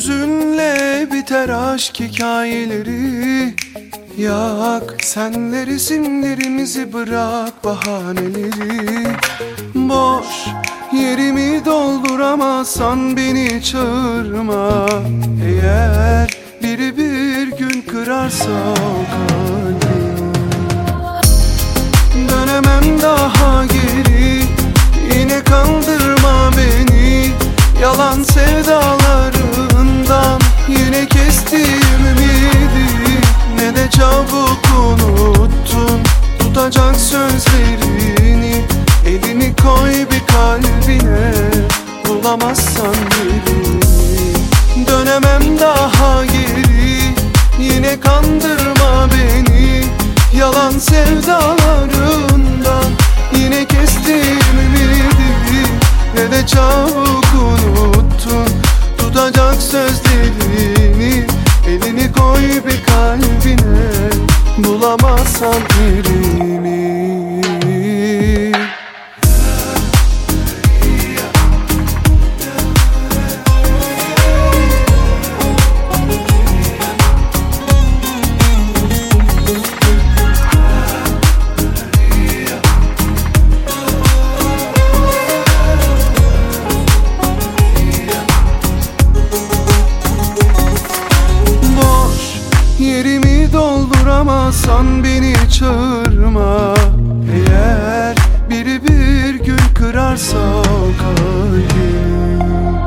hüzünle biter aşk hikayeleri. Yak senler isimlerimizi, bırak bahaneleri. Boş yerimi dolduramazsan beni çağırma. Eğer biri bir gün kırarsa o kalbimi, dönemem daha geri. Yine kandırma beni yalan sevdalarından. Yine kestiğim ümidi ne de çabuk unuttun. Tutacak sözlerini, elini koy bir kalbine. Bulamazsan birini, dönemem daha geri. Yine kandırma beni yalan sevdalarından. Yine kestiğim ümidi ne de çabuk unuttun. Tutacak sözlerini, elini koy bir kalbine. Bulamazsan birini. Yerimi dolduramazsan beni çağırma. Eğer biri bir gün kırarsa o kalbimi,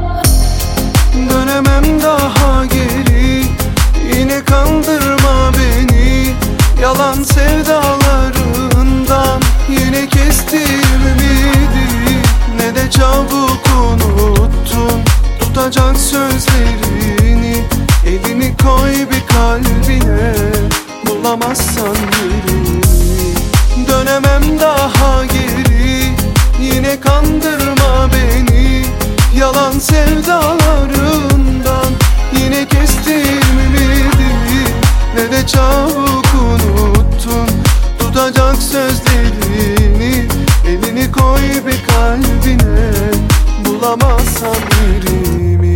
dönemem daha geri. Yine kandırma beni yalan sevdalarından. Yine kestiğim ümidi ne de çabuk unuttun. Tutacak sözlerini, elini koy bir kalbine. Bulamazsan birini, dönemem daha geri. Yine kandırma beni yalan sevdalarından. Yine kestiğim ümidi ne de çabuk unuttun. Tutacak sözlerini, elini koy bir kalbine. Bulamazsan birini.